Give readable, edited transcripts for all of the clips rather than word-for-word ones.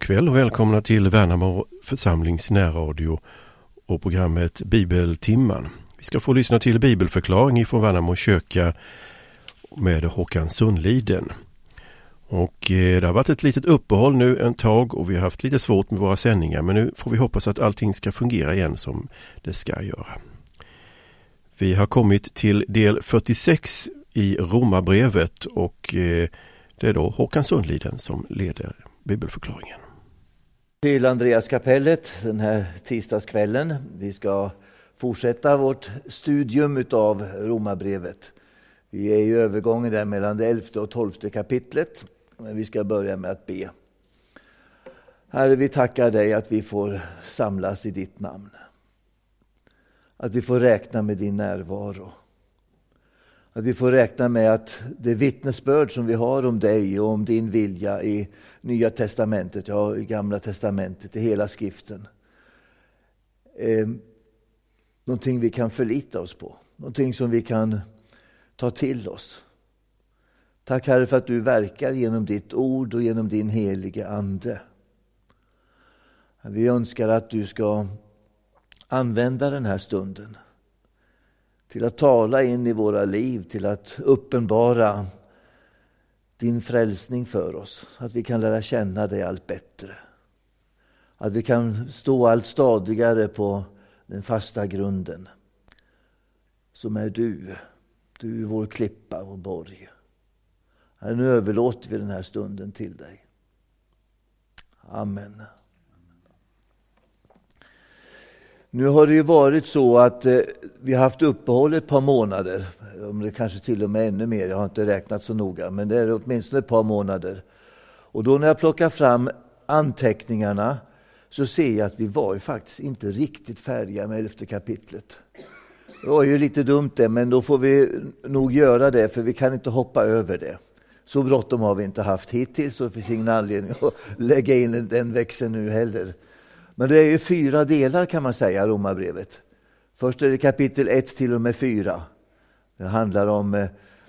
kväll och välkomna till Värnamo församlings närradio och programmet Bibeltimman. Vi ska få lyssna till bibelförklaring från Värnamo kyrka med Håkan Sundliden. Och det har varit ett litet uppehåll nu en tag och vi har haft lite svårt med våra sändningar, men nu får vi hoppas att allting ska fungera igen som det ska göra. Vi har kommit till del 46 i Romarbrevet och det är då Håkan Sundliden som leder bibelförklaringen. Till Andreaskapellet den här tisdagskvällen. Vi ska fortsätta vårt studium av Romarbrevet. Vi är i övergången där mellan det 11:e och 12:e kapitlet. Men vi ska börja med att be. Herre, vi tackar dig att vi får samlas i ditt namn. Att vi får räkna med din närvaro. Att vi får räkna med att det vittnesbörd som vi har om dig och om din vilja i Nya testamentet, ja i Gamla testamentet, i hela skriften. Någonting vi kan förlita oss på. Någonting som vi kan ta till oss. Tack Herre för att du verkar genom ditt ord och genom din helige ande. Vi önskar att du ska använda den här stunden till att tala in i våra liv, till att uppenbara din frälsning för oss. Att vi kan lära känna dig allt bättre. Att vi kan stå allt stadigare på den fasta grunden. Som är du. Du är vår klippa och borg. Här nu överlåter vi den här stunden till dig. Amen. Nu har det ju varit så att vi har haft uppehåll ett par månader. Om det kanske till och med ännu mer, jag har inte räknat så noga. Men det är åtminstone ett par månader. Och då när jag plockar fram anteckningarna så ser jag att vi var ju faktiskt inte riktigt färdiga med 11:e kapitlet. Det var ju lite dumt det, men då får vi nog göra det för vi kan inte hoppa över det. Så bråttom har vi inte haft hittills så det finns ingen anledning att lägga in den växeln nu heller. Men det är ju 4 delar kan man säga, Romarbrevet. Först är det kapitel 1 till och med 4. Det handlar om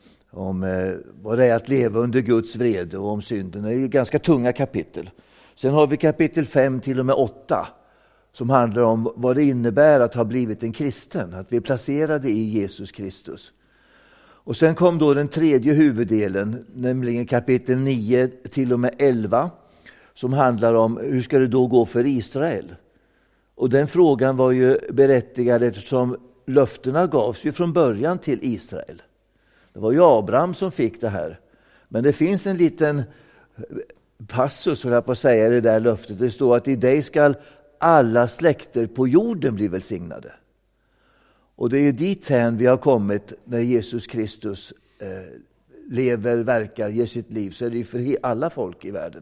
vad det är att leva under Guds vrede och om synden. Det är ju ganska tunga kapitel. Sen har vi kapitel 5 till och med 8 som handlar om vad det innebär att ha blivit en kristen. Att vi är placerade i Jesus Kristus. Och sen kom då den tredje huvuddelen, nämligen kapitel 9 till och med 11. Som handlar om hur ska det då gå för Israel. Och den frågan var ju berättigad eftersom löftena gavs ju från början till Israel. Det var ju Abraham som fick det här. Men det finns en liten passus, så jag på att säga, i det där löftet. Det står att i dig ska alla släkter på jorden bli välsignade. Och det är ju dit hän vi har kommit när Jesus Kristus lever, verkar, ger sitt liv. Så är det ju för alla folk i världen.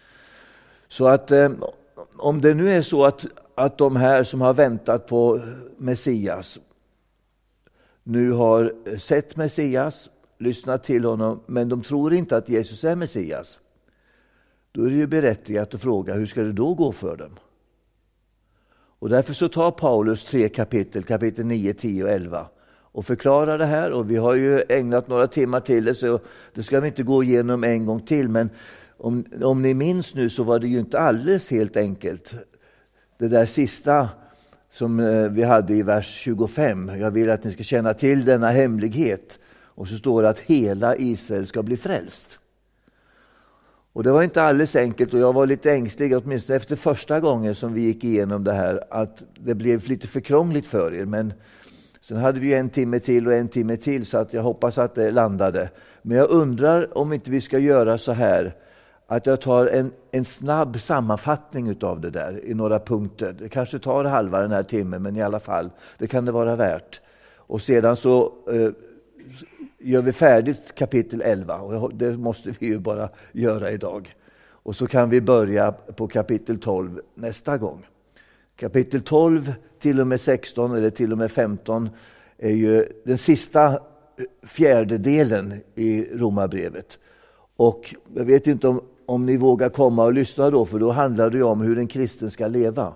Så att om det nu är så att de här som har väntat på Messias nu har sett Messias, lyssnat till honom, men de tror inte att Jesus är Messias. Då är det ju berättigat att fråga, hur ska det då gå för dem? Och därför så tar Paulus 3 kapitel 9, 10 och 11 och förklarar det här. Och vi har ju ägnat några timmar till det, så det ska vi inte gå igenom en gång till, men om ni minns nu så var det ju inte alldeles helt enkelt. Det där sista som vi hade i vers 25. Jag vill att ni ska känna till denna hemlighet. Och så står det att hela Israel ska bli frälst. Och det var inte alldeles enkelt och jag var lite ängslig, åtminstone efter första gången som vi gick igenom det här, att det blev lite för krångligt för er. Men sen hade vi 1 timme till och 1 timme till, så att jag hoppas att det landade. Men jag undrar om inte vi ska göra så här, att jag tar en snabb sammanfattning av det där i några punkter. Det kanske tar halva den här timmen, men i alla fall, det kan det vara värt. Och sedan så gör vi färdigt kapitel 11, och det måste vi ju bara göra idag. Och så kan vi börja på kapitel 12 nästa gång. Kapitel 12 till och med 16 eller till och med 15 är ju den sista fjärdedelen i Romarbrevet. Och jag vet inte om ni vågar komma och lyssna då, för då handlar det ju om hur en kristen ska leva.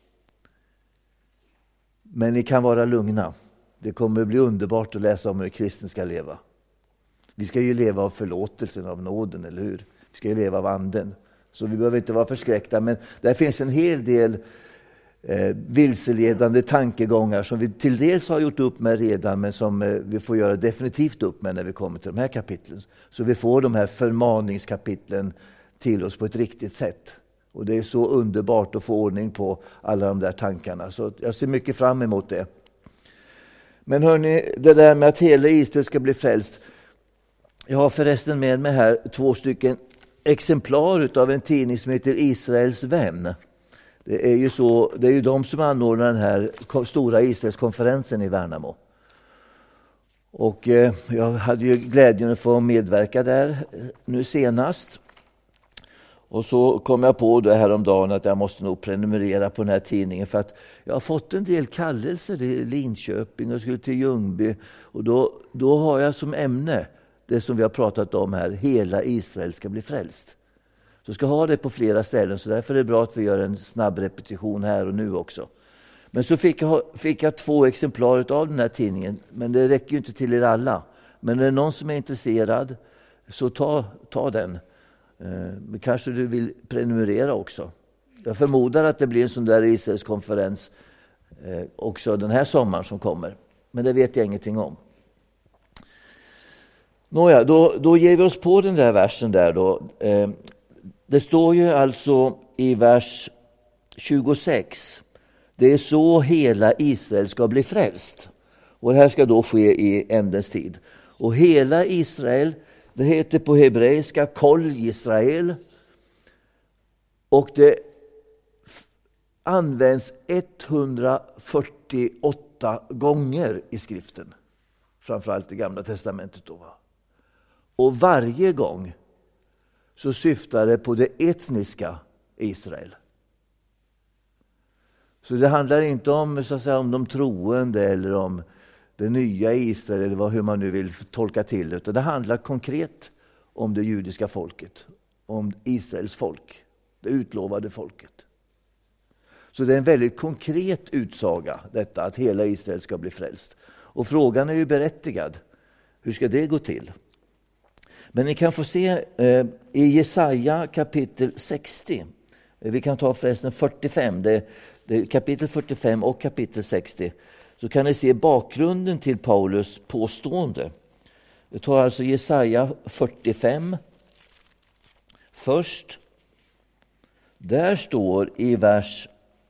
Men ni kan vara lugna. Det kommer bli underbart att läsa om hur kristen ska leva. Vi ska ju leva av förlåtelsen, av nåden, eller hur? Vi ska ju leva av anden. Så vi behöver inte vara förskräckta, men där finns en hel del vilseledande tankegångar som vi till dels har gjort upp med redan, men som vi får göra definitivt upp med när vi kommer till de här kapitlen. Så vi får de här förmaningskapitlen till oss på ett riktigt sätt. Och det är så underbart att få ordning på alla de där tankarna. Så jag ser mycket fram emot det. Men hörni, det där med att hela Israel ska bli frälst. Jag har förresten med mig här 2 stycken exemplar av en tidning som heter Israels vän. Det är ju de som anordnar den här stora Israelskonferensen i Värnamo. Och jag hade ju glädjen att få medverka där nu senast. Och så kom jag på det här om dagen att jag måste nog prenumerera på den här tidningen, för att jag har fått en del kallelser till Linköping och skulle till Ljungby. Och då har jag som ämne det som vi har pratat om här, hela Israel ska bli frälst. Så jag ska ha det på flera ställen, så därför är det bra att vi gör en snabb repetition här och nu också. Men så fick jag 2 exemplar av den här tidningen, men det räcker ju inte till er alla. Men är det någon som är intresserad, så ta den. Kanske du vill prenumerera också. Jag förmodar att det blir en sån där Israelskonferens också den här sommaren som kommer. Men det vet jag ingenting om. Nåja, då ger vi oss på den där versen där då. Det står ju alltså i vers 26. Det är så hela Israel ska bli frälst. Och det här ska då ske i ändens tid. Och hela Israel, det heter på hebreiska Kol Israel. Och det används 148 gånger i skriften. Framförallt i Gamla testamentet då. Och varje gång så syftar det på det etniska Israel. Så det handlar inte om, så att säga, om de troende eller om det nya Israel eller hur man nu vill tolka till det. Utan det handlar konkret om det judiska folket. Om Israels folk. Det utlovade folket. Så det är en väldigt konkret utsaga detta, att hela Israel ska bli frälst. Och frågan är ju berättigad. Hur ska det gå till? Men ni kan få se i Jesaja kapitel 60. Vi kan ta förresten 45. Det är kapitel 45 och kapitel 60. Så kan ni se bakgrunden till Paulus påstående. Vi tar alltså Jesaja 45 först. Där står i vers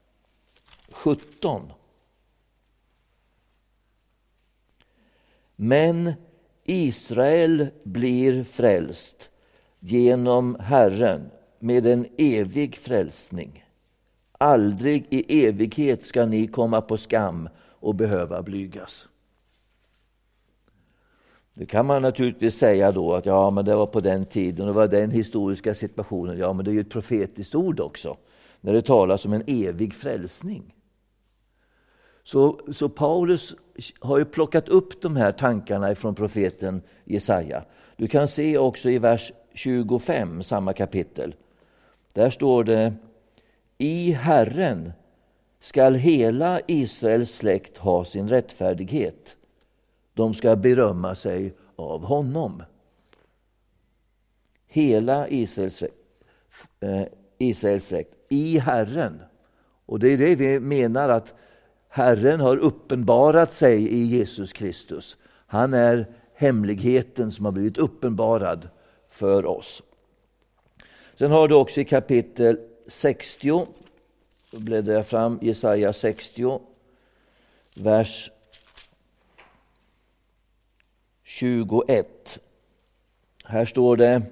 17. Men Israel blir frälst genom Herren med en evig frälsning. Aldrig i evighet ska ni komma på skam och behöva blygas. Det kan man naturligtvis säga då att ja, men det var på den tiden och det var den historiska situationen. Ja, men det är ju ett profetiskt ord också när det talas om en evig frälsning. Så Paulus har ju plockat upp de här tankarna från profeten Jesaja. Du kan se också i vers 25, samma kapitel. Där står det: I Herren skall hela Israels släkt ha sin rättfärdighet. De ska berömma sig av honom. Hela Israels släkt i Herren. Och det är det vi menar, att Herren har uppenbarat sig i Jesus Kristus. Han är hemligheten som har blivit uppenbarad för oss. Sen har du också i kapitel 60, så bläddrar jag fram, Jesaja 60, vers 21. Här står det,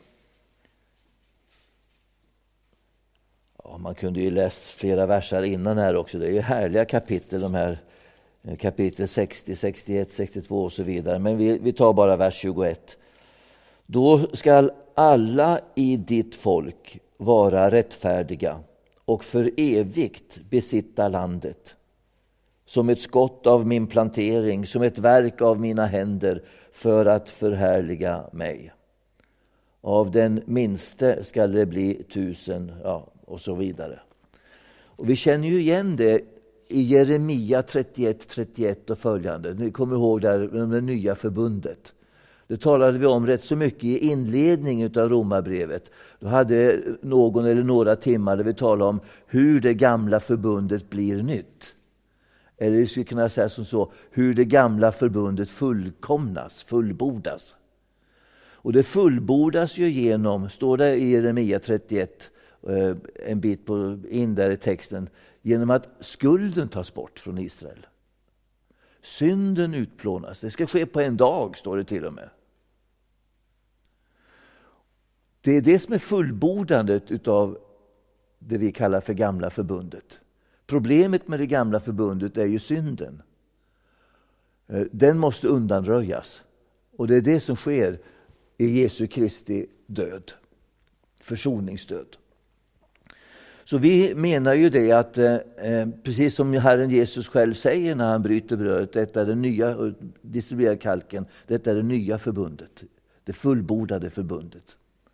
man kunde ju läsa flera verser innan här också. Det är ju härliga kapitel, de här kapitel 60, 61, 62 och så vidare. Men vi tar bara vers 21. Då skall alla i ditt folk vara rättfärdiga och för evigt besitta landet. Som ett skott av min plantering, som ett verk av mina händer, för att förhärliga mig. Av den minste skall det bli 1000, och så vidare. Och vi känner ju igen det i Jeremia 31 och följande. Ni kommer ihåg där med det nya förbundet. Det talade vi om rätt så mycket i inledningen av Romarbrevet. Då hade någon eller några timmar där vi talade om hur det gamla förbundet blir nytt. Eller vi skulle kunna säga som så, hur det gamla förbundet fullbordas. Och det fullbordas ju genom, står det i Jeremia 31, en bit in där i texten, genom att skulden tas bort från Israel. Synden utplånas. Det ska ske på en dag, står det till och med. Det är det som är fullbordandet utav det vi kallar för gamla förbundet. Problemet med det gamla förbundet är ju synden. Den måste undanröjas. Och det är det som sker i Jesu Kristi död. Försoningsdöd. Så vi menar ju det att precis som Herren Jesus själv säger när han bryter brödet, detta är det nya, och distribuerar kalken, detta är det nya förbundet. Det fullbordade förbundet.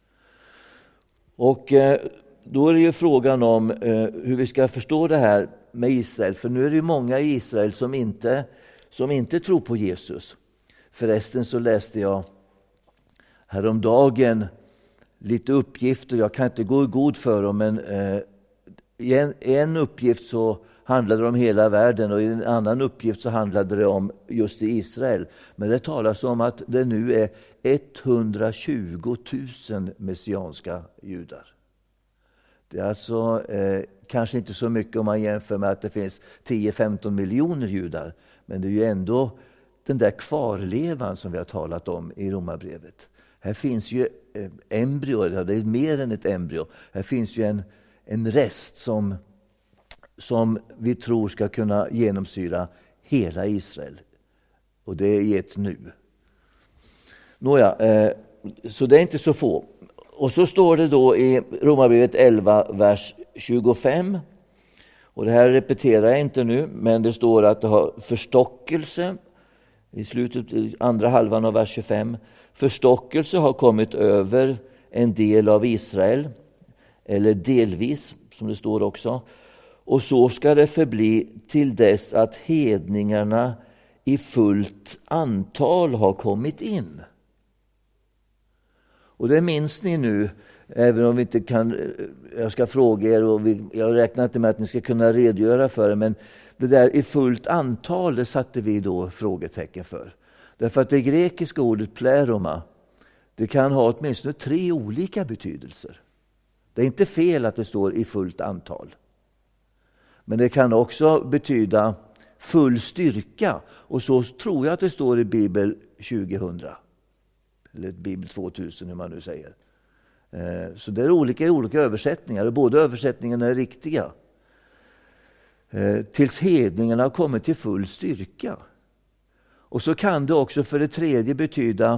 Och då är det ju frågan om hur vi ska förstå det här med Israel. För nu är det ju många i Israel som inte tror på Jesus. Förresten så läste jag häromdagen lite uppgifter. Jag kan inte gå i god för dem, men i en uppgift så handlade det om hela världen och i en annan uppgift så handlade det om just i Israel. Men det talas om att det nu är 120 000 messianska judar. Det är alltså kanske inte så mycket om man jämför med att det finns 10-15 miljoner judar. Men det är ju ändå den där kvarlevan som vi har talat om i Romarbrevet. Här finns ju embryo, det är mer än ett embryo. Här finns ju en rest som vi tror ska kunna genomsyra hela Israel. Och det är i ett nu. Nåja, så det är inte så få. Och så står det då i Romarbrevet 11, vers 25. Och det här repeterar jag inte nu, men det står att det har förstockelse i slutet, andra halvan av vers 25. Förstockelse har kommit över en del av Israel, eller delvis, som det står också. Och så ska det förbli till dess att hedningarna i fullt antal har kommit in. Och det minns ni nu, även om vi inte kan, jag ska fråga er och jag räknar inte med att ni ska kunna redogöra för det, men det där i fullt antal, det satte vi då frågetecken för. Därför att det grekiska ordet pleroma, det kan ha åtminstone 3 olika betydelser. Det är inte fel att det står i fullt antal. Men det kan också betyda full styrka. Och så tror jag att det står i Bibel 2000. Eller Bibel 2000, hur man nu säger. Så det är olika översättningar. Och båda översättningarna är riktiga. Tills hedningarna har kommit till full styrka. Och så kan det också för det tredje betyda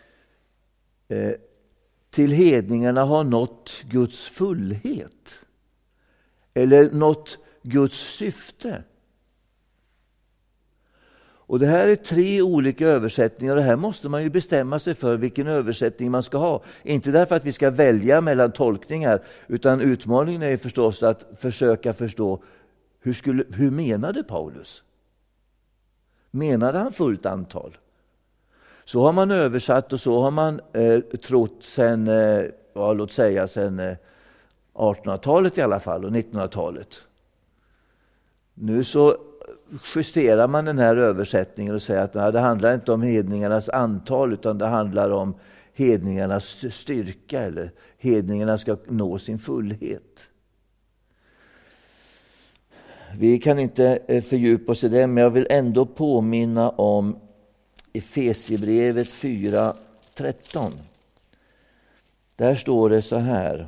till hedningarna har nått Guds fullhet. Eller nått Guds syfte. Och det här är 3 olika översättningar och här måste man ju bestämma sig för vilken översättning man ska ha. Inte därför att vi ska välja mellan tolkningar, utan utmaningen är förstås att försöka förstå hur menade Paulus? Menade han fullt antal? Så har man översatt och så har man trott sen, låt säga sen 1800-talet i alla fall och 1900-talet. Nu så justerar man den här översättningen och säger att det handlar inte om hedningarnas antal utan det handlar om hedningarnas styrka eller hedningarna ska nå sin fullhet. Vi kan inte fördjupa oss i det, men jag vill ändå påminna om Efesierbrevet 4:13. Där står det så här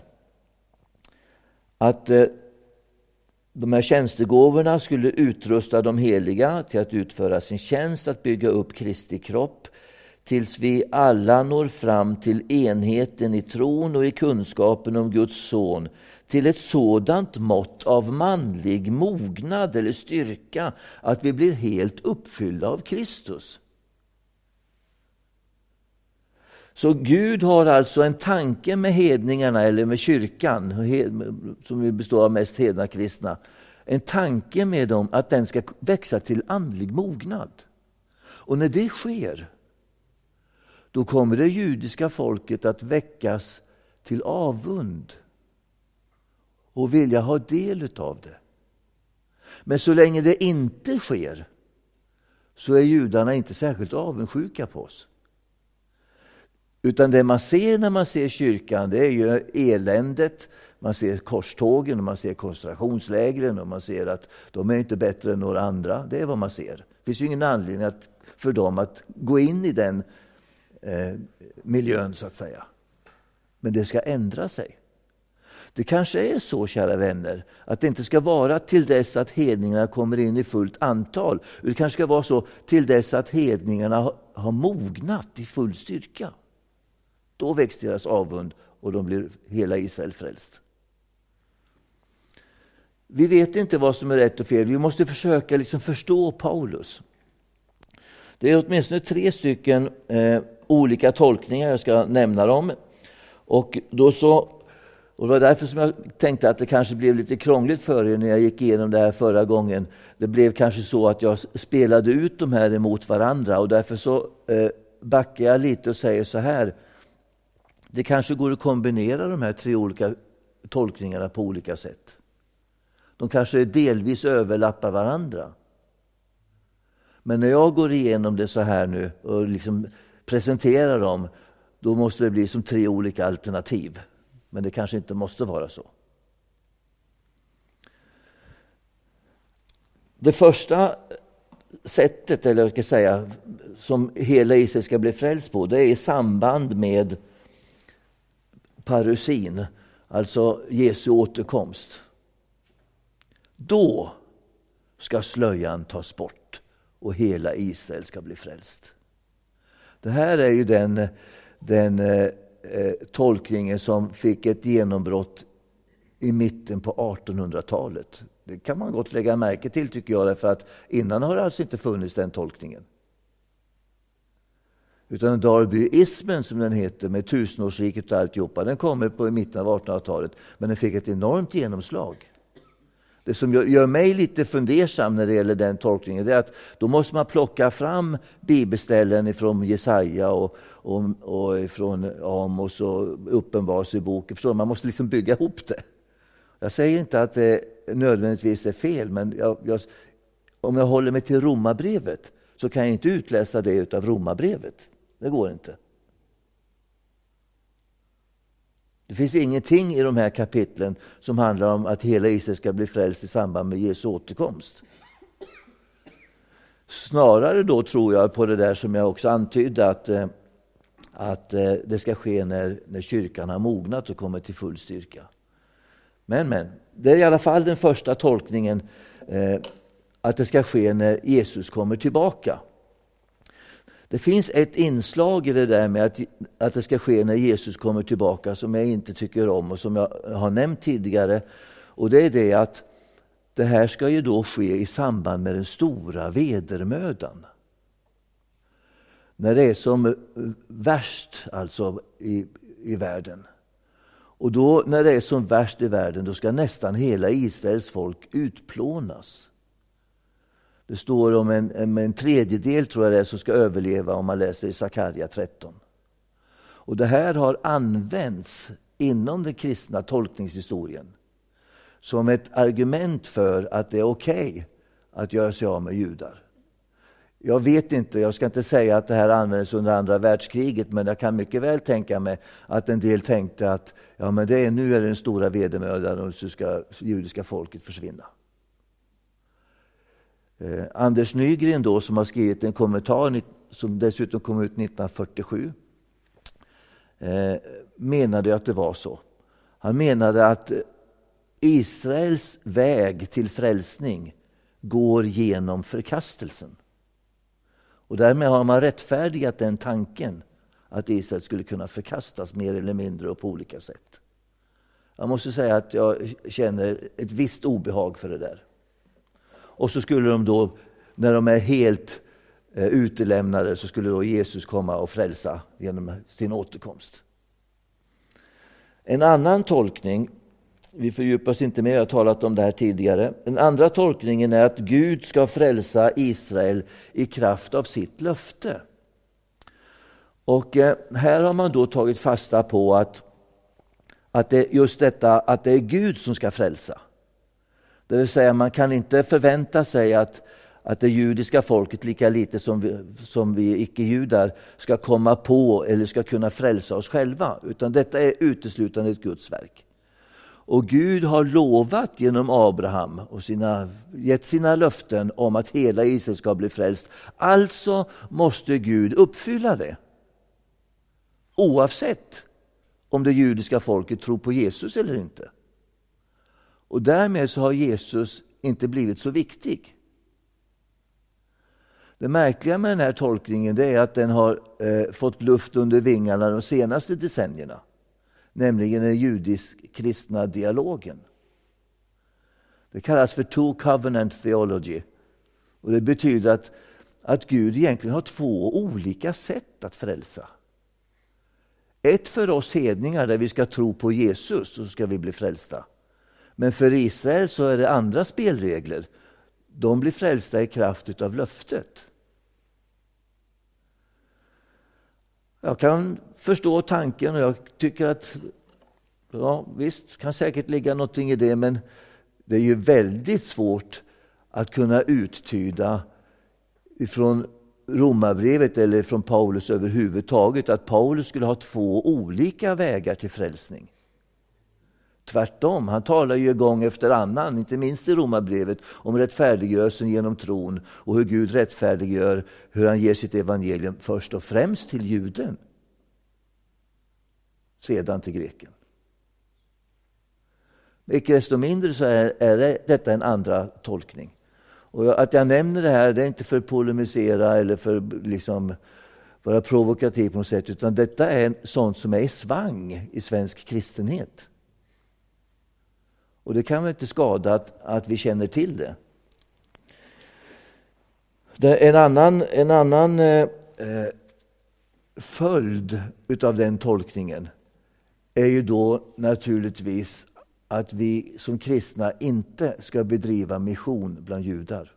att de här tjänstegåvorna skulle utrusta de heliga till att utföra sin tjänst, att bygga upp Kristi kropp, tills vi alla når fram till enheten i tron och i kunskapen om Guds son, till ett sådant mått av manlig mognad eller styrka att vi blir helt uppfyllda av Kristus. Så Gud har alltså en tanke med hedningarna eller med kyrkan, som består av mest hedna kristna. En tanke med dem att den ska växa till andlig mognad. Och när det sker, då kommer det judiska folket att väckas till avund och vilja ha del av det. Men så länge det inte sker så är judarna inte särskilt avundsjuka på oss. Utan det man ser när man ser kyrkan, det är ju eländet. Man ser korstågen och man ser koncentrationslägren och man ser att de är inte bättre än några andra. Det är vad man ser. Det finns ju ingen anledning för dem att gå in i den miljön så att säga. Men det ska ändra sig. Det kanske är så, kära vänner, att det inte ska vara till dess att hedningarna kommer in i fullt antal. Det kanske ska vara så till dess att hedningarna har mognat i full styrka. Då väcks deras avund och de blir hela Israel frälst. Vi vet inte vad som är rätt och fel. Vi måste försöka förstå Paulus. Det är åtminstone 3 stycken olika tolkningar jag ska nämna dem. Och det var därför som jag tänkte att det kanske blev lite krångligt för er när jag gick igenom det här förra gången. Det blev kanske så att jag spelade ut de här emot varandra och därför så backar jag lite och säger så här. Det kanske går att kombinera de här 3 olika tolkningarna på olika sätt. De kanske delvis överlappar varandra. Men när jag går igenom det så här nu och presenterar dem, då måste det bli som 3 olika alternativ. Men det kanske inte måste vara så. Det första sättet, eller jag ska säga, som hela Israel ska bli frälst på, det är i samband med parusin, alltså Jesu återkomst. Då ska slöjan tas bort och hela Israel ska bli frälst. Det här är ju den tolkningen som fick ett genombrott i mitten på 1800-talet. Det kan man gott lägga märke till, tycker jag, därför att innan har det alltså inte funnits den tolkningen. Utan Darbyismen, som den heter, med tusenårsriket och alltihopa, den kommer på i mitten av 1800-talet, men den fick ett enormt genomslag. Det som gör mig lite fundersam när det gäller den tolkningen, det är att då måste man plocka fram bibelställen ifrån Jesaja och ifrån Amos och Uppenbarelseboken. Man måste bygga ihop det. Jag säger inte att det nödvändigtvis är fel, men om jag håller mig till Romarbrevet så kan jag inte utläsa det av Romarbrevet. Det går inte. Det finns ingenting i de här kapitlen som handlar om att hela Israel ska bli frälst i samband med Jesu återkomst. Snarare då tror jag på det där som jag också antydde, att det ska ske när kyrkan har mognat och kommer till full styrka. Men det är i alla fall den första tolkningen, att det ska ske när Jesus kommer tillbaka. Det finns ett inslag i det där med att det ska ske när Jesus kommer tillbaka som jag inte tycker om och som jag har nämnt tidigare. Och det är det att det här ska ju då ske i samband med den stora vedermödan. När det är som värst alltså i världen. Och då när det är som värst i världen, då ska nästan hela Israels folk utplånas. Det står om en tredjedel, tror jag det är, som ska överleva, om man läser i Sakarja 13. Och det här har använts inom den kristna tolkningshistorien som ett argument för att det är okej att göra sig av med judar. Jag vet inte, jag ska inte säga att det här användes under andra världskriget, men jag kan mycket väl tänka mig att en del tänkte att nu är det den stora vedermödan och så ska judiska folket försvinna. Anders Nygren då, som har skrivit en kommentar som dessutom kom ut 1947, menade att det var så. Han menade att Israels väg till frälsning går genom förkastelsen. Och därmed har man rättfärdigat den tanken att Israel skulle kunna förkastas mer eller mindre och på olika sätt. Jag måste säga att jag känner ett visst obehag för det där. Och så skulle de då, när de är helt utelämnade, så skulle då Jesus komma och frälsa genom sin återkomst. En annan tolkning, vi fördjupar oss inte mer, jag har talat om det här tidigare. Den andra tolkningen är att Gud ska frälsa Israel i kraft av sitt löfte. Och här har man då tagit fasta på att det just detta att det är Gud som ska frälsa. Det vill säga man kan inte förvänta sig att det judiska folket lika lite som vi icke-judar ska komma på eller ska kunna frälsa oss själva. Utan detta är uteslutande ett Guds verk. Och Gud har lovat genom Abraham och gett sina löften om att hela Israel ska bli frälst. Alltså måste Gud uppfylla det. Oavsett om det judiska folket tror på Jesus eller inte. Och därmed så har Jesus inte blivit så viktig. Det märkliga med den här tolkningen det är att den har fått luft under vingarna de senaste decennierna. Nämligen den judisk-kristna dialogen. Det kallas för two covenant theology. Och det betyder att Gud egentligen har två olika sätt att frälsa. Ett för oss hedningar där vi ska tro på Jesus och så ska vi bli frälsta. Men för Israel så är det andra spelregler. De blir frälsta i kraft av löftet. Jag kan förstå tanken och jag tycker att visst kan säkert ligga någonting i det, men det är ju väldigt svårt att kunna uttyda ifrån Romarbrevet eller från Paulus överhuvudtaget att Paulus skulle ha två olika vägar till frälsning. Tvärtom, han talar ju gång efter annan, inte minst i Romarbrevet, om rättfärdiggörelsen genom tron och hur Gud rättfärdiggör, hur han ger sitt evangelium först och främst till juden, sedan till greken. Icke desto mindre så är detta en andra tolkning. Och att jag nämner det här, det är inte för att polemisera eller för liksom vara provokativ på något sätt, utan detta är sånt som är i svang i svensk kristenhet. Och det kan väl inte skada att vi känner till det. En annan följd utav den tolkningen är ju då naturligtvis att vi som kristna inte ska bedriva mission bland judar.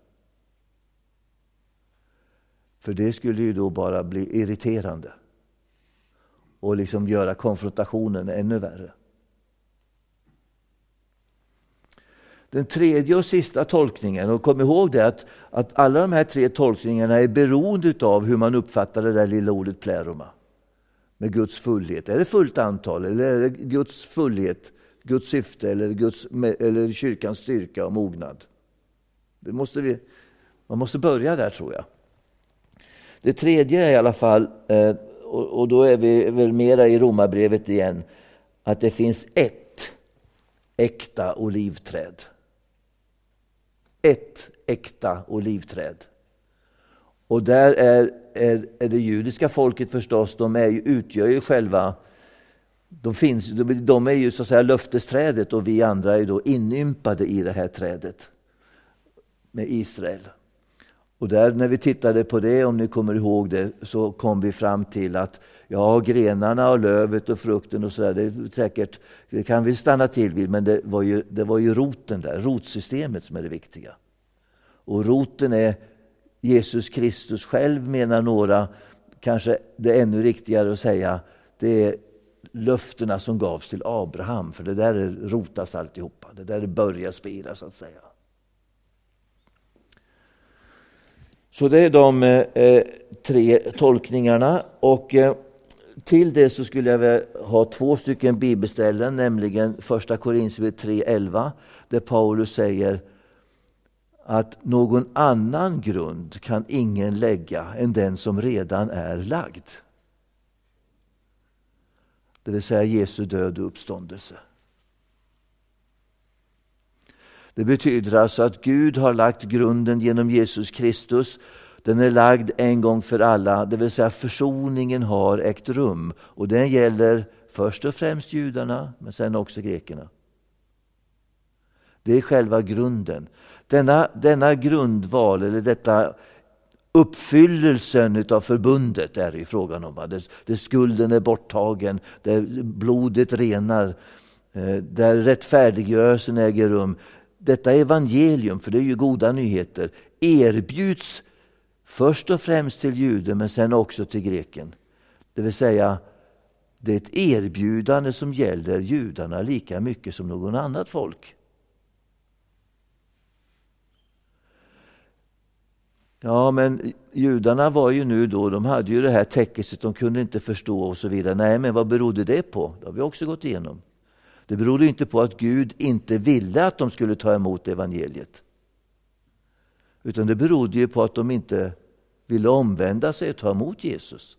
För det skulle ju då bara bli irriterande och liksom göra konfrontationen ännu värre. Den tredje och sista tolkningen, och kom ihåg det att alla de här tre tolkningarna är beroende av hur man uppfattar det där lilla ordet pleroma. Med Guds fullhet. Är det fullt antal eller är det Guds fullhet, Guds syfte eller kyrkans styrka och mognad? Man måste börja där, tror jag. Det tredje är i alla fall, och då är vi väl mera i Romarbrevet igen, att det finns ett äkta olivträd. Ett äkta olivträd. Och där är det judiska folket förstås, utgör ju själva, de är ju så att säga löftesträdet, och vi andra är då inympade i det här trädet med Israel. Och där när vi tittade på det, om ni kommer ihåg det, så kom vi fram till att grenarna och lövet och frukten och sådär, det kan vi stanna till vid, men det var ju roten där, rotsystemet som är det viktiga. Och roten är Jesus Kristus själv, menar några. Kanske det är ännu riktigare att säga, det är löftena som gavs till Abraham, för det där rotas alltihopa, det där börjar spira så att säga. Så det är de tre tolkningarna, och till det så skulle jag väl ha 2 stycken bibelställen, nämligen 1 Korinthierbrevet 3:11, där Paulus säger att någon annan grund kan ingen lägga än den som redan är lagd. Det vill säga Jesu död och uppståndelse. Det betyder alltså att Gud har lagt grunden genom Jesus Kristus. Den är lagd en gång för alla, det vill säga försoningen har ägt rum. Och den gäller först och främst judarna, men sen också grekerna. Det är själva grunden. Denna grundval, eller detta uppfyllelsen utav förbundet är i frågan om. Där skulden är borttagen, där blodet renar, där rättfärdiggörelsen äger rum. Detta evangelium, för det är ju goda nyheter, erbjuds först och främst till juden, men sen också till greken. Det vill säga, det är ett erbjudande som gäller judarna lika mycket som någon annat folk. Ja, men judarna var ju nu då, de hade ju det här täckelset, de kunde inte förstå och så vidare. Nej, men vad berodde det på? Det har vi också gått igenom. Det berodde inte på att Gud inte ville att de skulle ta emot evangeliet. Utan det berodde ju på att de inte ville omvända sig och ta emot Jesus.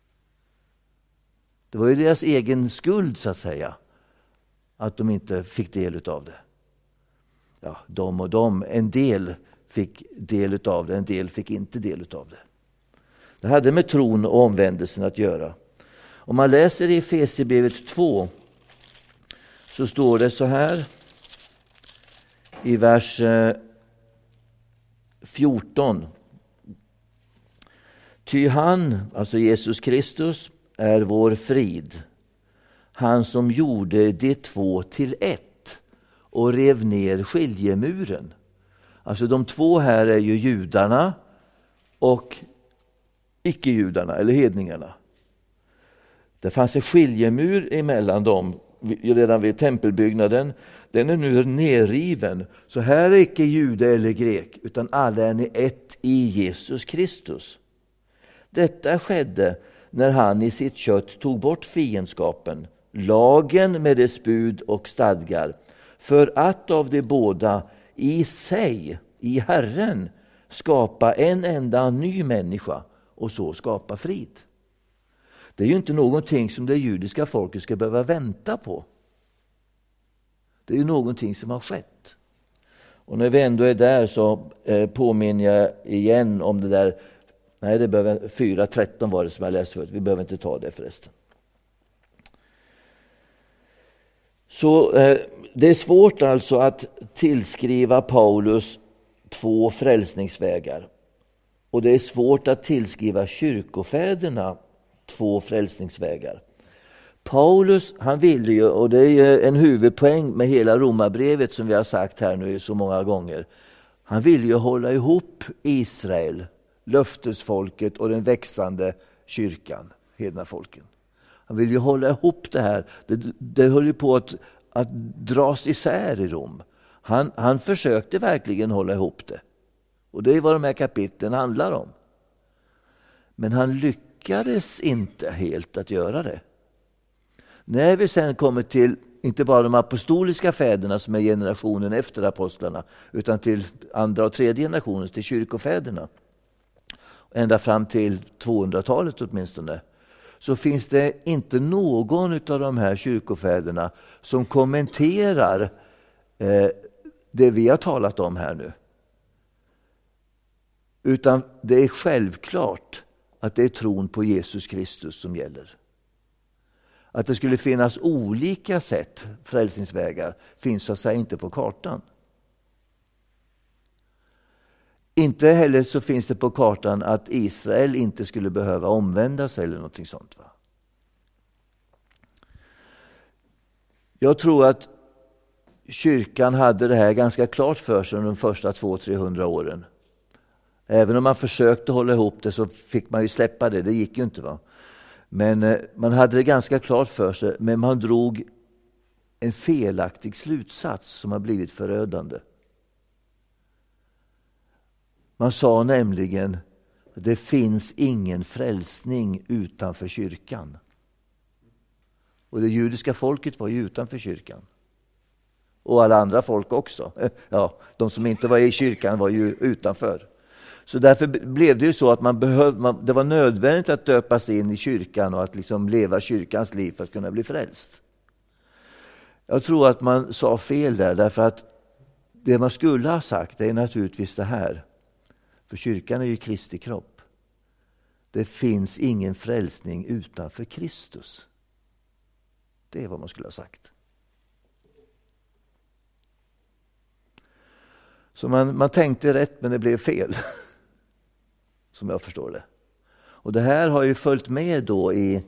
Det var ju deras egen skuld, så att säga, att de inte fick del av det. Ja, de och de, en del fick del av det, en del fick inte del av det. Det hade med tron och omvändelsen att göra. Om man läser i Efesierbrevet 2 så står det så här i vers 14. Ty han, alltså Jesus Kristus, är vår frid. Han som gjorde de två till ett och rev ner skiljemuren. Alltså de två här är ju judarna och icke-judarna eller hedningarna. Det fanns en skiljemur emellan dem redan vid tempelbyggnaden. Den är nu nerriven. Så här är icke jude eller grek, utan alla är ni ett i Jesus Kristus. Detta skedde när han i sitt kött tog bort fiendskapen, lagen med dess bud och stadgar, för att av de båda i sig, i Herren, skapa en enda ny människa och så skapa frid. Det är ju inte någonting som det judiska folket ska behöva vänta på. Det är ju någonting som har skett. Och när vi ändå är där så påminner jag igen om det där. Nej, det behöver 4:13 var det som jag läste förut. Vi behöver inte ta det förresten. Så det är svårt alltså att tillskriva Paulus två frälsningsvägar. Och det är svårt att tillskriva kyrkofäderna två frälsningsvägar. Paulus, han ville ju, och det är ju en huvudpoäng med hela Romarbrevet som vi har sagt här nu så många gånger. Han ville ju hålla ihop Israel, löftesfolket och den växande kyrkan, hedna folken. Han ville ju hålla ihop det här. Det höll ju på att dras isär i Rom. Han försökte verkligen hålla ihop det. Och det är vad de här kapitlen handlar om. Men han lyckades inte helt att göra det. När vi sen kommer till inte bara de apostoliska fäderna som är generationen efter apostlarna, utan till andra och tredje generationen, till kyrkofäderna, ända fram till 200-talet åtminstone, så finns det inte någon av de här kyrkofäderna som kommenterar det vi har talat om här nu. Utan det är självklart att det är tron på Jesus Kristus som gäller. Att det skulle finnas olika sätt, frälsningsvägar, finns så att säga inte på kartan. Inte heller så finns det på kartan att Israel inte skulle behöva omvända sig eller någonting sånt. Va? Jag tror att kyrkan hade det här ganska klart för sig de första 200-300 åren. Även om man försökte hålla ihop det så fick man ju släppa det. Det gick ju inte, va? Men man hade det ganska klart för sig. Men man drog en felaktig slutsats som har blivit förödande. Man sa nämligen att det finns ingen frälsning utanför kyrkan. Och det judiska folket var ju utanför kyrkan. Och alla andra folk också. Ja, de som inte var i kyrkan var ju utanför. Så därför blev det ju så att det var nödvändigt att döpas in i kyrkan och att liksom leva kyrkans liv för att kunna bli frälst. Jag tror att man sa fel där, därför att det man skulle ha sagt är naturligtvis det här. För kyrkan är ju Kristi kropp. Det finns ingen frälsning utanför Kristus. Det är vad man skulle ha sagt. Så man tänkte rätt, men det blev fel. Som jag förstår det. Och det här har ju följt med då i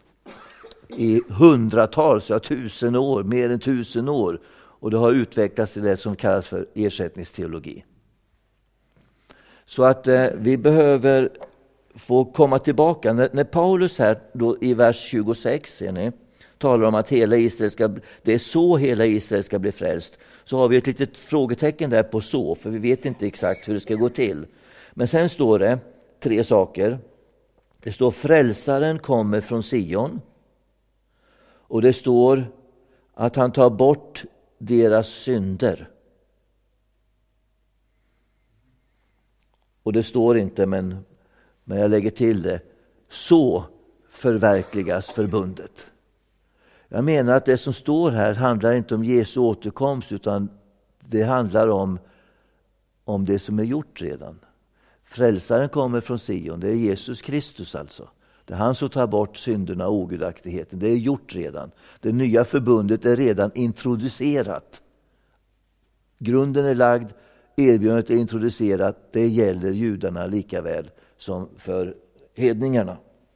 hundratals, 1000 år, mer än 1000 år. Och det har utvecklats till det som kallas för ersättningsteologi. Så att vi behöver få komma tillbaka. När Paulus här då i vers 26 ser ni, talar om att det är så hela Israel ska bli frälst, så har vi ett litet frågetecken där på så, för vi vet inte exakt hur det ska gå till. Men sen står det 3 saker. Det står frälsaren kommer från Sion, och det står att han tar bort deras synder. Och det står inte, men jag lägger till det. Så förverkligas förbundet. Jag menar att det som står här handlar inte om Jesu återkomst, utan det handlar om det som är gjort redan. Frälsaren kommer från Sion, det är Jesus Kristus alltså. Det är han som tar bort synderna och ogudaktigheten. Det är gjort redan. Det nya förbundet är redan introducerat. Grunden är lagd, erbjudandet är introducerat. Det gäller judarna lika väl som för hedningarna.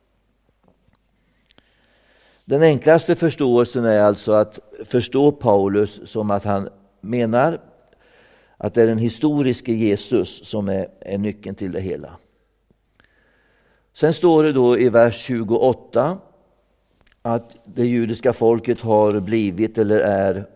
Den enklaste förståelsen är alltså att förstå Paulus som att han menar att det är den historiske Jesus som är nyckeln till det hela. Sen står det då i vers 28 att det judiska folket har blivit eller är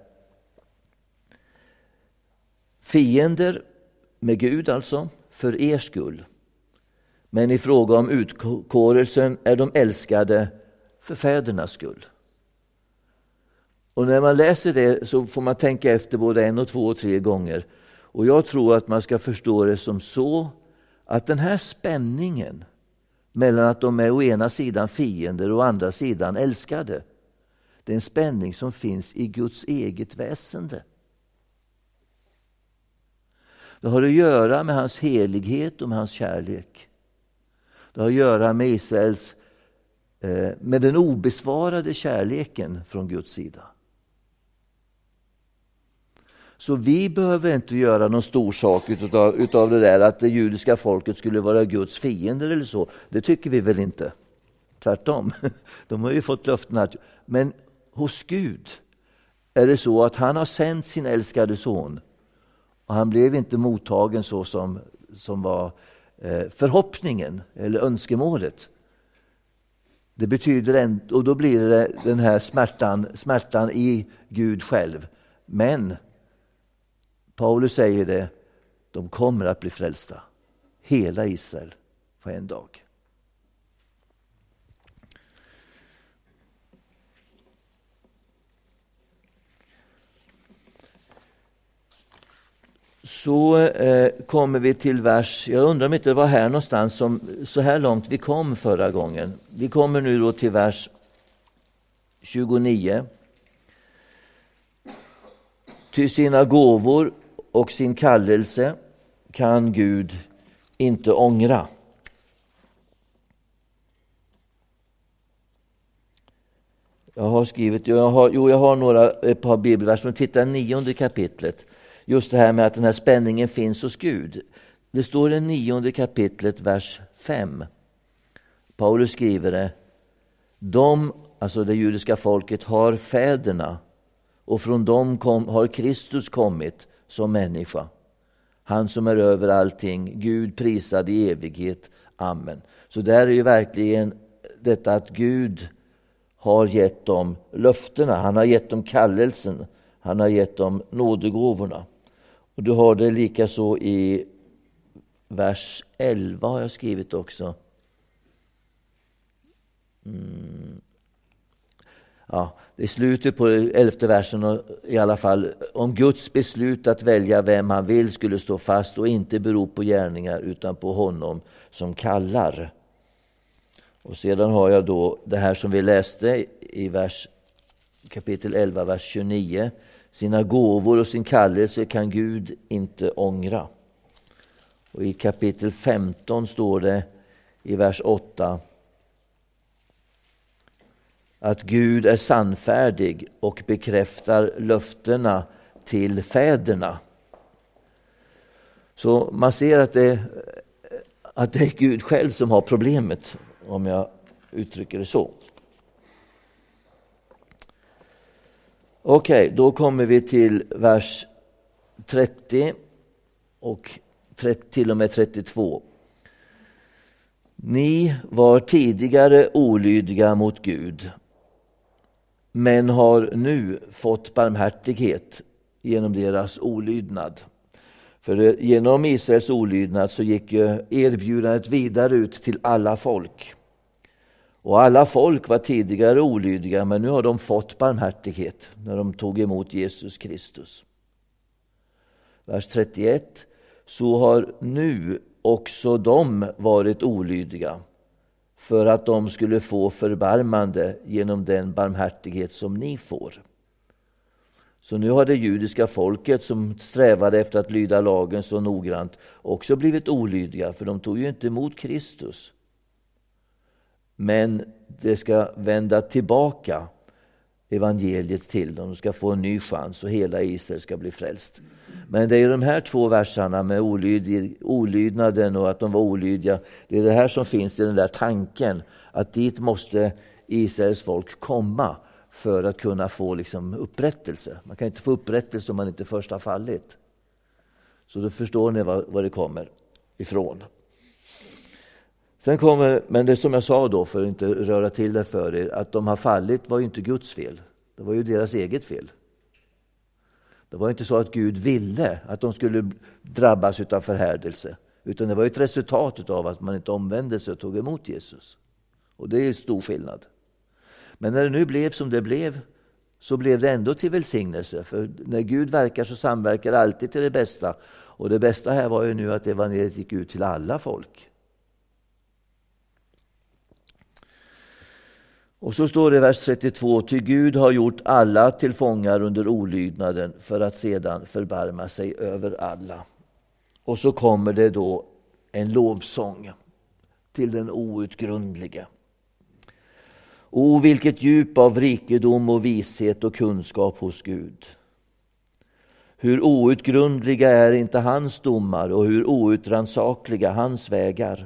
fiender med Gud, alltså för er skull. Men i fråga om utkårelsen är de älskade för fädernas skull. Och när man läser det så får man tänka efter både 1, 2 och 3 gånger. Och jag tror att man ska förstå det som så att den här spänningen mellan att de är å ena sidan fiender och å andra sidan älskade, det är en spänning som finns i Guds eget väsende. Det har att göra med hans helighet och med hans kärlek. Det har att göra med Israels, med den obesvarade kärleken från Guds sida. Så vi behöver inte göra någon stor sak utav det där att det judiska folket skulle vara Guds fiender eller så. Det tycker vi väl inte. Tvärtom. De har ju fått löften att... Men hos Gud är det så att han har sänt sin älskade son. Och han blev inte mottagen så som var förhoppningen eller önskemålet. Det betyder och då blir det den här smärtan i Gud själv. Men Paulus säger det, de kommer att bli frälsta. Hela Israel på en dag. Så kommer vi till vers, jag undrar om inte det var här någonstans som så här långt vi kom förra gången. Vi kommer nu då till vers 29. Ty sina gåvor och sin kallelse kan Gud inte ångra. Jag har ett par bibelverser som tittar 9:e kapitlet. Just det här med att den här spänningen finns hos Gud. Det står i 9:e kapitlet, vers 5. Paulus skriver det. Alltså det judiska folket, har fäderna, och från dem har Kristus kommit som människa. Han som är över allting, Gud prisad i evighet. Amen. Så där är ju verkligen detta att Gud har gett dem löftena. Han har gett dem kallelsen. Han har gett dem nådegåvorna. Och du har det lika så i vers 11 har jag skrivit också. Ja, det är slutet på 11:e versen och i alla fall. Om Guds beslut att välja vem han vill skulle stå fast och inte bero på gärningar utan på honom som kallar. Och sedan har jag då det här som vi läste i kapitel 11, vers 29. Sina gåvor och sin kallelse kan Gud inte ångra. Och i kapitel 15 står det i vers 8 att Gud är sannfärdig och bekräftar löftena till fäderna. Så man ser att det är Gud själv som har problemet, om jag uttrycker det så. Okej, då kommer vi till vers 30 och till och med 32. Ni var tidigare olydiga mot Gud, men har nu fått barmhärtighet genom deras olydnad. För genom Israels olydnad så gick ju erbjudandet vidare ut till alla folk. Och alla folk var tidigare olydiga, men nu har de fått barmhärtighet när de tog emot Jesus Kristus. Vers 31. Så har nu också de varit olydiga för att de skulle få förbarmande genom den barmhärtighet som ni får. Så nu har det judiska folket som strävade efter att lyda lagen så noggrant också blivit olydiga, för de tog ju inte emot Kristus. Men det ska vända tillbaka evangeliet till dem. De ska få en ny chans och hela Israel ska bli frälst. Men det är de här två verserna med olydnaden och att de var olydiga. Det är det här som finns i den där tanken att dit måste Israels folk komma för att kunna få liksom upprättelse. Man kan inte få upprättelse om man inte först har fallit. Så då förstår ni var det kommer ifrån. Sen kommer, men det som jag sa då, för att inte röra till det för er, att de har fallit var ju inte Guds fel. Det var ju deras eget fel. Det var inte så att Gud ville att de skulle drabbas av förhärdelse, utan det var ett resultat av att man inte omvände sig och tog emot Jesus. Och det är ju stor skillnad. Men när det nu blev som det blev, så blev det ändå till välsignelse. För när Gud verkar så samverkar alltid till det bästa. Och det bästa här var ju nu att evangeliet gick ut till alla folk. Och så står det i vers 32: Ty Gud har gjort alla till fångar under olydnaden för att sedan förbarma sig över alla. Och så kommer det då en lovsång till den outgrundlige. O, vilket djup av rikedom och vishet och kunskap hos Gud. Hur outgrundliga är inte hans domar och hur outrannsakliga hans vägar.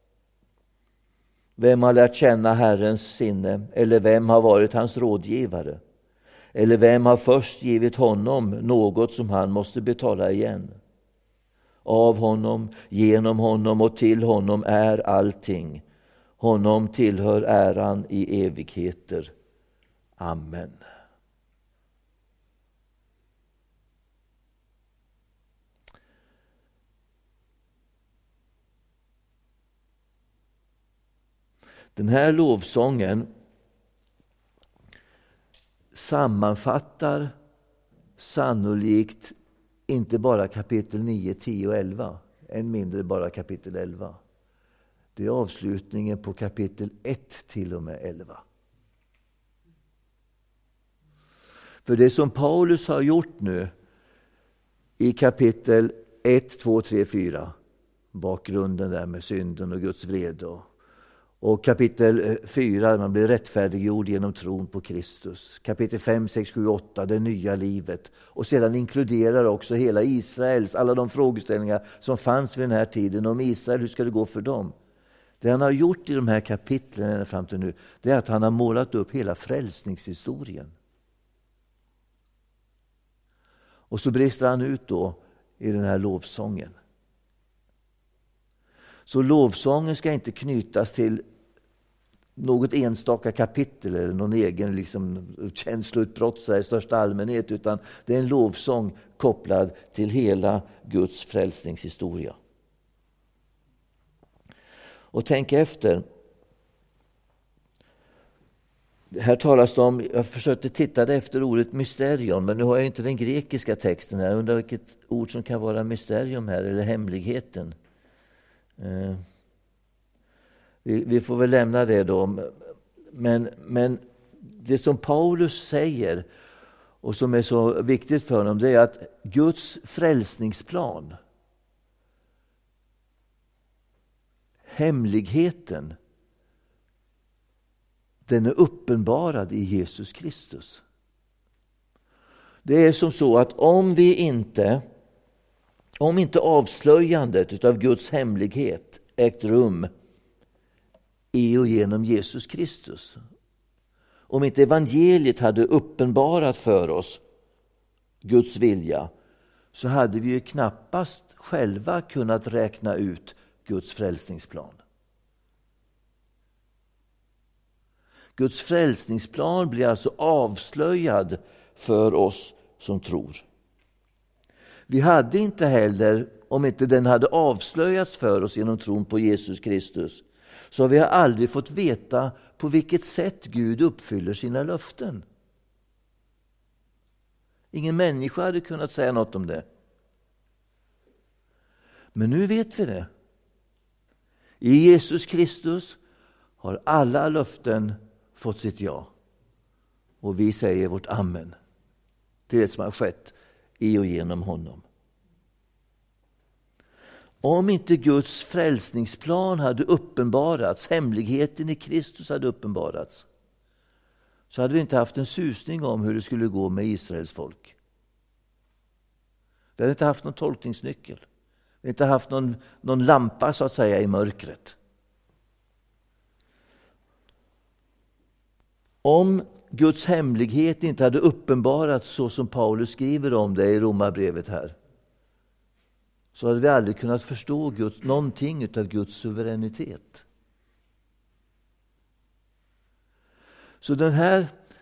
Vem har lärt känna Herrens sinne, eller vem har varit hans rådgivare? Eller vem har först givit honom något som han måste betala igen? Av honom, genom honom och till honom är allting. Honom tillhör äran i evigheter. Amen. Den här lovsången sammanfattar sannolikt inte bara kapitel 9, 10 och 11, än mindre bara kapitel 11. Det är avslutningen på kapitel 1 till och med 11. För det som Paulus har gjort nu i kapitel 1, 2, 3, 4, bakgrunden där med synden och Guds vrede, och kapitel 4, man blir rättfärdiggjord genom tron på Kristus. Kapitel 5, 6, 7, 8, det nya livet. Och sedan inkluderar också hela Israels, alla de frågeställningar som fanns vid den här tiden om Israel, hur ska det gå för dem? Det han har gjort i de här kapitlen fram till nu, det är att han har målat upp hela frälsningshistorien. Och så brister han ut då i den här lovsången. Så lovsången ska inte knytas till något enstaka kapitel eller någon egen liksom känsloutbrott i största allmänhet, utan det är en lovsång kopplad till hela Guds frälsningshistoria. Och tänk efter. Här talas det om, jag försökte titta efter ordet mysterium, men nu har jag inte den grekiska texten här. Jag undrar vilket ord som kan vara mysterium här, eller hemligheten. Vi får väl lämna det då. Men det som Paulus säger och som är så viktigt för honom, det är att Guds frälsningsplan, hemligheten, den är uppenbarad i Jesus Kristus. Det är som så att om inte avslöjandet av Guds hemlighet ägt rum i och genom Jesus Kristus, om inte evangeliet hade uppenbarat för oss Guds vilja, så hade vi ju knappast själva kunnat räkna ut Guds frälsningsplan. Guds frälsningsplan blir alltså avslöjad för oss som tror. Vi hade inte heller, om inte den hade avslöjats för oss genom tron på Jesus Kristus, så har vi aldrig fått veta på vilket sätt Gud uppfyller sina löften. Ingen människa hade kunnat säga något om det. Men nu vet vi det. I Jesus Kristus har alla löften fått sitt ja. Och vi säger vårt amen till det som har skett i och genom honom. Om inte Guds frälsningsplan hade uppenbarats, hemligheten i Kristus hade uppenbarats, så hade vi inte haft en susning om hur det skulle gå med Israels folk. Vi hade inte haft någon tolkningsnyckel. Vi hade inte haft någon lampa så att säga i mörkret. Om Guds hemlighet inte hade uppenbarats så som Paulus skriver om det i Romarbrevet här, så hade vi aldrig kunnat förstå någonting av Guds suveränitet. Så den här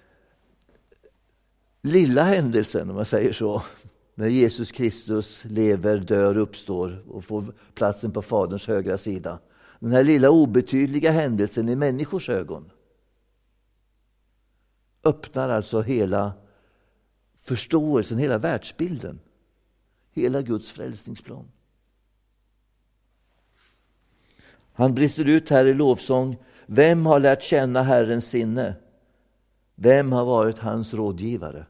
lilla händelsen, om man säger så, när Jesus Kristus lever, dör, uppstår och får platsen på Faderns högra sida. Den här lilla obetydliga händelsen i människors ögon öppnar alltså hela förståelsen, hela världsbilden, hela Guds frälsningsplan. Han brister ut här i lovsång. Vem har lärt känna Herrens sinne? Vem har varit hans rådgivare?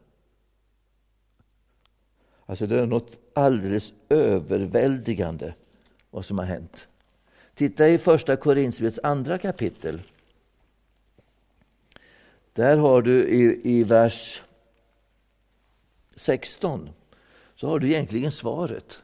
Alltså det är något alldeles överväldigande vad som har hänt. Titta i första Korinthierbrevets 2 kapitel. Där har du i vers 16 så har du egentligen svaret.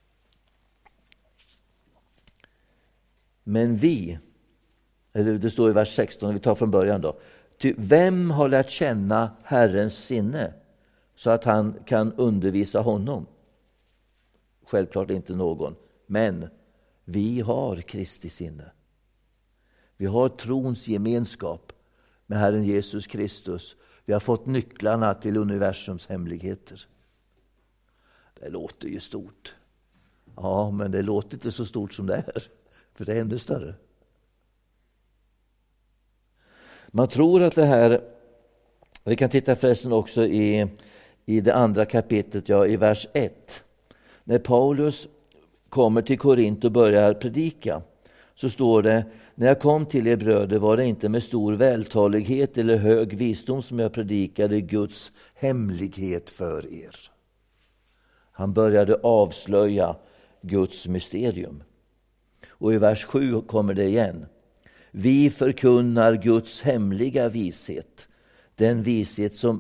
Men vi, eller det står i vers 16, vi tar från början då. Vem har lärt känna Herrens sinne så att han kan undervisa honom? Självklart inte någon, men vi har Kristi sinne. Vi har trons gemenskap med Herren Jesus Kristus. Vi har fått nycklarna till universums hemligheter. Det låter ju stort. Ja, men det låter inte så stort som det är. För det är ännu större. Man tror att det här, vi kan titta förresten också i det andra kapitlet, ja, i vers 1. När Paulus kommer till Korint och börjar predika, så står det: när jag kom till er bröder var det inte med stor vältalighet eller hög visdom som jag predikade Guds hemlighet för er. Han började avslöja Guds mysterium. Och i vers 7 kommer det igen. Vi förkunnar Guds hemliga vishet, den vishet som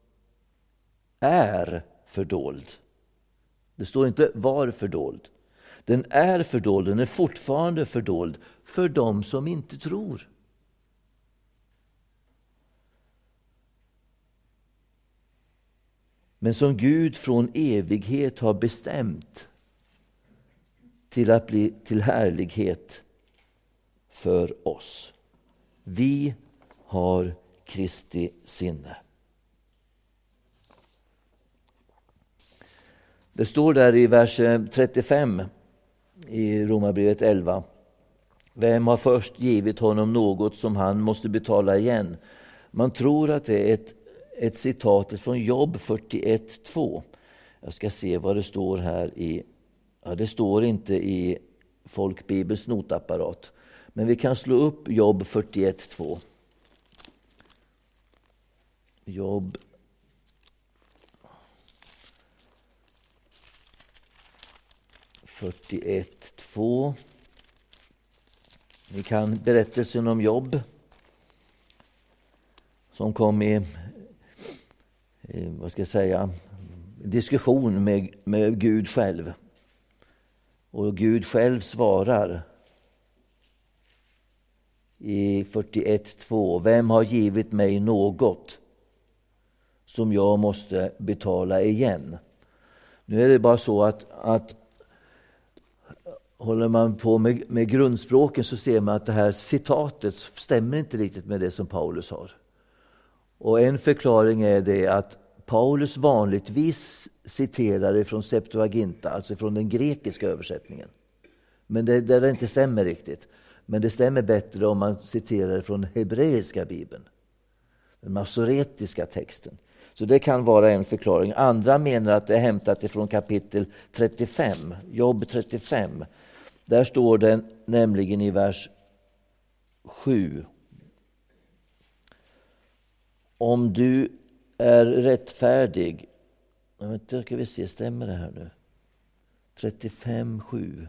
är fördold. Det står inte var fördold. Den är fördold, den är fortfarande fördold för dem som inte tror. Men som Gud från evighet har bestämt till att bli till härlighet för oss. Vi har Kristi sinne. Det står där i vers 35 i Romarbrevet 11. Vem har först givit honom något som han måste betala igen? Man tror att det är ett citat från Jobb 41:2. Jag ska se vad det står här i. Ja, det står inte i Folkbibels notapparat. Men vi kan slå upp Jobb 41:2. Jobb 41:2. Ni kan berättelsen om Jobb som kom i vad ska jag säga, diskussion med Gud själv. Och Gud själv svarar i 41:2. Vem har givit mig något som jag måste betala igen? Nu är det bara så att håller man på med grundspråken så ser man att det här citatet stämmer inte riktigt med det som Paulus har. Och en förklaring är det att Paulus vanligtvis citerar ifrån Septuaginta, alltså från den grekiska översättningen. Men det inte stämmer riktigt. Men det stämmer bättre om man citerar från hebreiska bibeln. Den masoretiska texten. Så det kan vara en förklaring. Andra menar att det är hämtat ifrån kapitel 35, Jobb 35. Där står det nämligen i vers 7. Om du är rättfärdig. Ska vi se, stämmer det här nu? 35:7.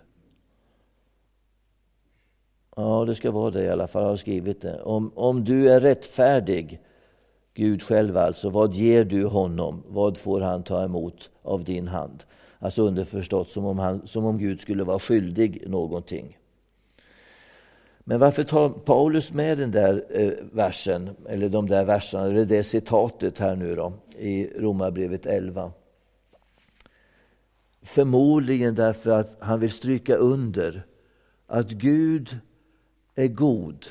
Ja, det ska vara det i alla fall. Jag har skrivit det. Om du är rättfärdig, Gud själv alltså, vad ger du honom? Vad får han ta emot av din hand? Alltså underförstått som om Gud skulle vara skyldig någonting. Men varför tar Paulus med den där versen, eller de där verserna, eller det citatet här nu då, i Romarbrevet 11? Förmodligen därför att han vill stryka under att Gud är god.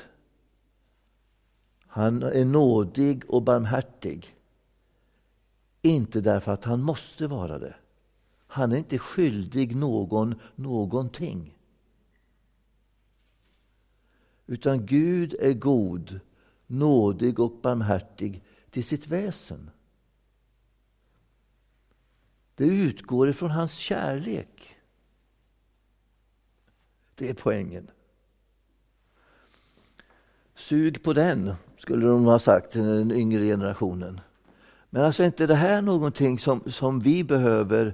Han är nådig och barmhärtig. Inte därför att han måste vara det. Han är inte skyldig någonting. Utan Gud är god, nådig och barmhärtig till sitt väsen. Det utgår ifrån hans kärlek. Det är poängen. Sug på den, skulle de ha sagt till den yngre generationen. Men alltså inte det här någonting som vi behöver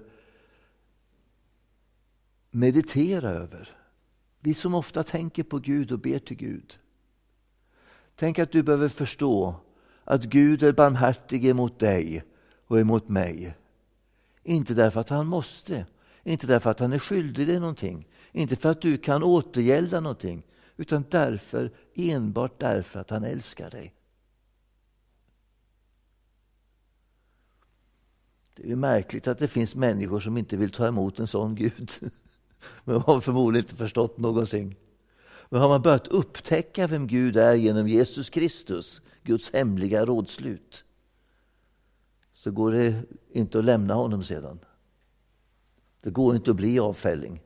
meditera över. Vi som ofta tänker på Gud och ber till Gud. Tänk att du behöver förstå att Gud är barmhärtig emot dig och emot mig. Inte därför att han måste, inte därför att han är skyldig dig någonting, inte för att du kan återgälda någonting, utan enbart därför att han älskar dig. Det är ju märkligt att det finns människor som inte vill ta emot en sån Gud. Men har förmodligen inte förstått någonting. Men har man börjat upptäcka vem Gud är genom Jesus Kristus, Guds hemliga rådslut, så går det inte att lämna honom sedan. Det går inte att bli avfälling.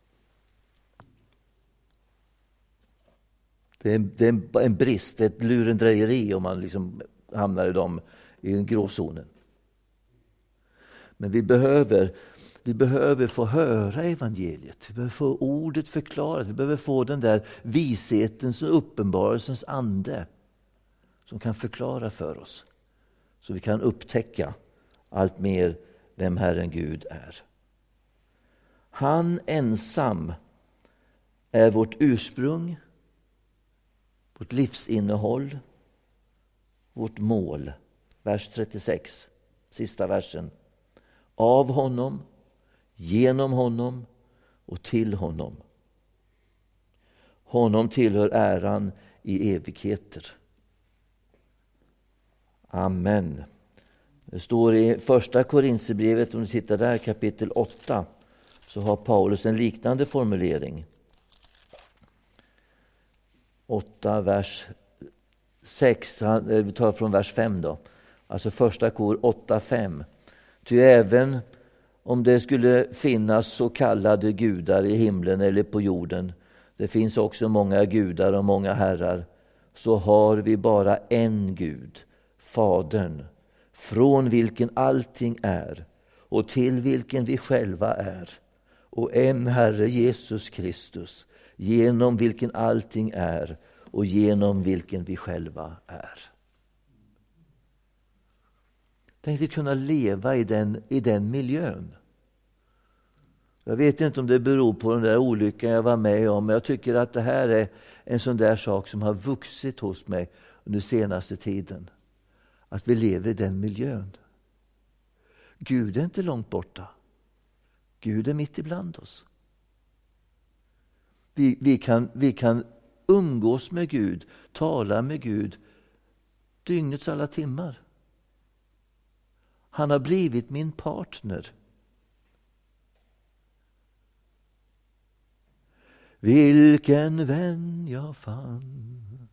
Det är en brist, ett lurendrejeri om man liksom hamnar i en gråzonen. Men vi behöver få höra evangeliet. Vi behöver få ordet förklarat. Vi behöver få den där vishetens och uppenbarelsens ande som kan förklara för oss. Så vi kan upptäcka allt mer vem Herren Gud är. Han ensam är vårt ursprung, vårt livsinnehåll, vårt mål. Vers 36, sista versen. Av honom, genom honom och till honom. Honom tillhör äran i evigheter. Amen. Det står i första Korinthierbrevet, om du tittar där, kapitel 8, så har Paulus en liknande formulering. 8, vers 6, vi tar från vers 5 då. Alltså första Kor 8:5. Ty även om det skulle finnas så kallade gudar i himlen eller på jorden, det finns också många gudar och många herrar, så har vi bara en Gud, Fadern, från vilken allting är och till vilken vi själva är, och en Herre Jesus Kristus, genom vilken allting är och genom vilken vi själva är. Tänk dig kunna leva i den miljön. Jag vet inte om det beror på den där olyckan jag var med om, men jag tycker att det här är en sån där sak som har vuxit hos mig under senaste tiden. Att vi lever i den miljön. Gud är inte långt borta. Gud är mitt ibland oss. Vi kan umgås med Gud, tala med Gud dygnets alla timmar. Han har blivit min partner. Vilken vän jag fann,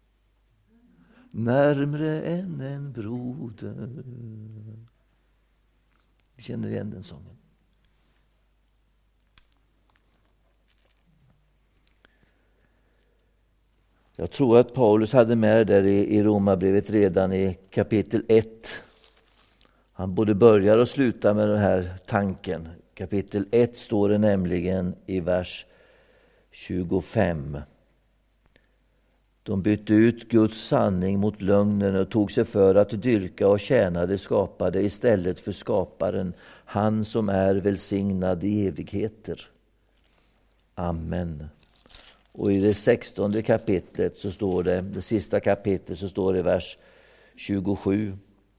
närmre än en broder. Vi känner igen den sången. Jag tror att Paulus hade med där i Romarbrevet redan i kapitel 1. Han både börjar och slutar med den här tanken. Kapitel 1 står det nämligen i vers 25. De bytte ut Guds sanning mot lögnen och tog sig för att dyrka och tjäna det skapade istället för skaparen, han som är välsignad i evigheter. Amen. Och i det 16:e kapitlet så står det sista kapitlet, så står det i vers 27.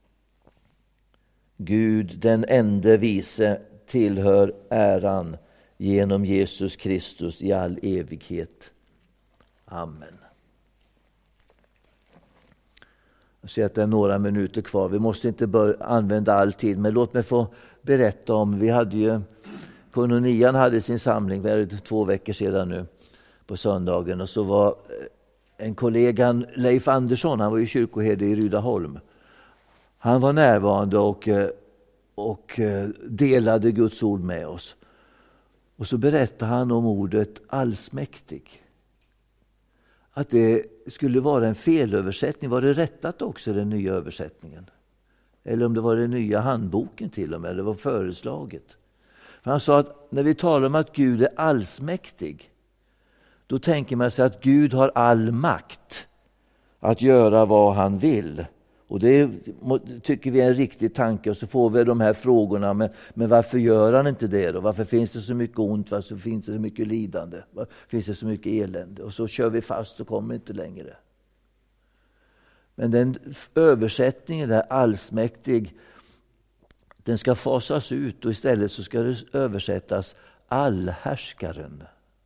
Gud, den ende vise, tillhör äran genom Jesus Kristus i all evighet. Amen. Jag ser att det är några minuter kvar. Vi måste inte använda all tid, men låt mig få berätta om, vi hade ju, Koinonian hade sin samling för 2 veckor sedan nu på söndagen, och så var en kollegan Leif Andersson, han var ju kyrkoherde i Rydaholm. Han var närvarande och delade Guds ord med oss. Och så berättade han om ordet allsmäktig. Att det skulle vara en felöversättning. Var det rättat också, den nya översättningen? Eller om det var den nya handboken till och med, eller var föreslaget. För han sa att när vi talar om att Gud är allsmäktig, då tänker man sig att Gud har all makt att göra vad han vill. Och det tycker vi är en riktig tanke. Och så får vi de här frågorna, men varför gör han inte det då? Varför finns det så mycket ont? Varför finns det så mycket lidande? Varför finns det så mycket elände? Och så kör vi fast och kommer inte längre. Men den översättningen där, allsmäktig, den ska fasas ut, och istället så ska det översättas allhärskaren.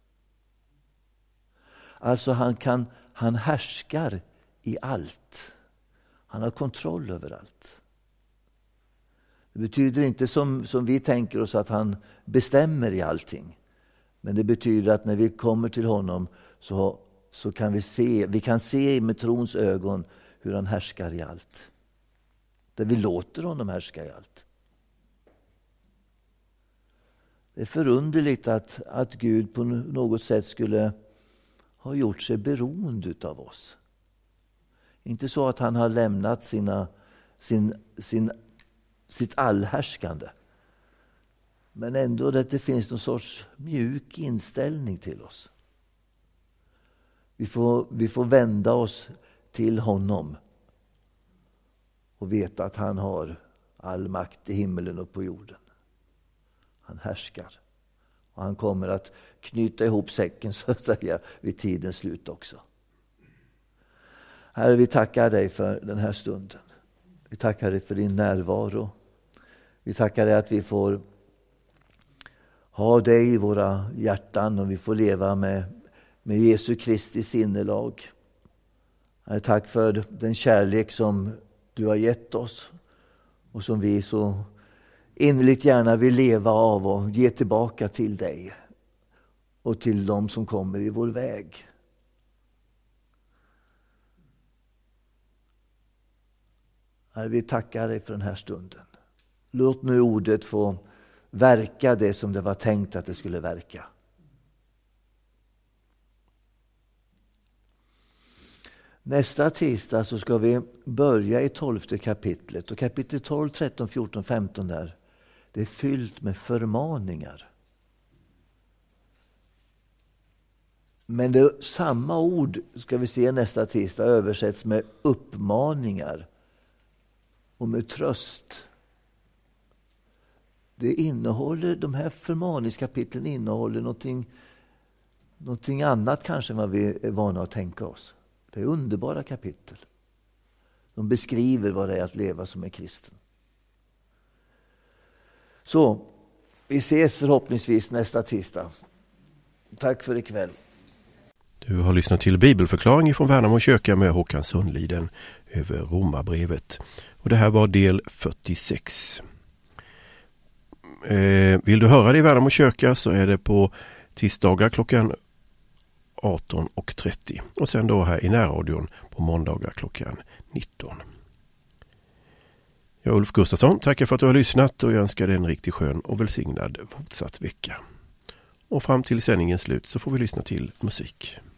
Alltså han härskar i allt. Han har kontroll över allt. Det betyder inte som vi tänker oss att han bestämmer i allting. Men det betyder att när vi kommer till honom så kan vi kan se med trons ögon hur han härskar i allt. Där vi låter honom härska i allt. Det är förunderligt att Gud på något sätt skulle ha gjort sig beroende av oss. Inte så att han har lämnat sitt allhärskande. Men ändå att det finns någon sorts mjuk inställning till oss. Vi får vända oss till honom och veta att han har all makt i himmelen och på jorden. Han härskar. Och han kommer att knyta ihop säcken, så att säga, vid tidens slut också. Herre, vi tackar dig för den här stunden. Vi tackar dig för din närvaro. Vi tackar dig att vi får ha dig i våra hjärtan och vi får leva med Jesu Kristi sinnelag. Herre, tack för den kärlek som du har gett oss och som vi så innerligt gärna vill leva av och ge tillbaka till dig och till dem som kommer i vår väg. Herre, vi tackar dig för den här stunden. Låt nu ordet få verka det som det var tänkt att det skulle verka. Nästa tisdag så ska vi börja i 12:e kapitlet. Och kapitel 12, 13, 14, 15 där, det är fyllt med förmaningar. Men det samma ord, ska vi se nästa tisdag, översätts med uppmaningar och med tröst. De här förmaningskapitlen innehåller någonting annat kanske än vad vi är vana att tänka oss. Det är underbara kapitel. De beskriver vad det är att leva som en kristen. Så, vi ses förhoppningsvis nästa tisdag. Tack för ikväll. Du har lyssnat till bibelförklaring från Värnamo kyrka med Håkan Sundliden över Romarbrevet. Och det här var del 46. Vill du höra det i Värnamo kyrka så är det på tisdagar klockan 18.30 och sen då här i närradion på måndagar klockan 19. Jag Ulf Gustafsson tackar för att du har lyssnat och jag önskar dig en riktigt skön och välsignad fortsatt vecka. Och fram till sändningens slut så får vi lyssna till musik.